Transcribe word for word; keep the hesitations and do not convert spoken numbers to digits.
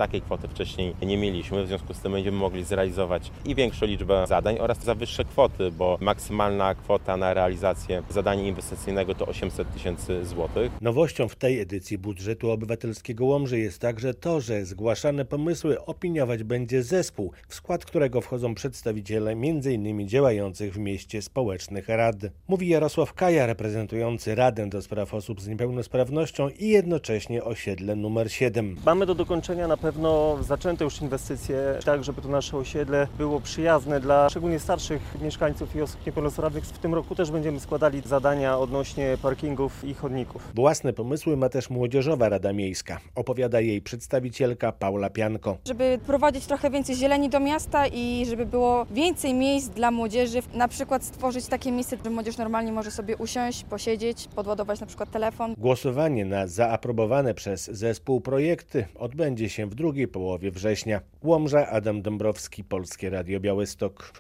takiej kwoty wcześniej nie mieliśmy, w związku z tym będziemy mogli zrealizować i większą liczbę zadań oraz za wyższe kwoty, bo maksymalna kwota na realizację zadania inwestycyjnego to osiemset tysięcy złotych. Nowością w tej edycji budżetu obywatelskiego Łomży jest także to, że zgłaszane pomysły opiniować będzie zespół, w skład którego wchodzą przedstawiciele między innymi działających w mieście społecznych rad. Mówi Jarosław Kaja, reprezentujący Radę do Spraw Osób z Niepełnosprawnością i jednocześnie osiedle numer siedem. Mamy do dokończenia na pewno zaczęte już inwestycje, tak żeby to nasze osiedle było przyjazne dla szczególnie starszych mieszkańców i osób niepełnosprawnych. W tym roku też będziemy składali zadania odnośnie parkingów i chodników. Własne pomysły ma też Młodzieżowa Rada Miejska, opowiada jej przedstawicielka Paula Pianko. Żeby prowadzić trochę więcej zieleni do miasta i żeby było więcej miejsc dla młodzieży, na przykład stworzyć takie miejsce, że młodzież normalnie może sobie usiąść, posiedzieć, podładować na przykład telefon. Głosowanie na zaaprobowane przez zespół projekty odbędzie się w drugiej połowie września. Łomża, Adam Dąbrowski, Polskie Radio Białystok.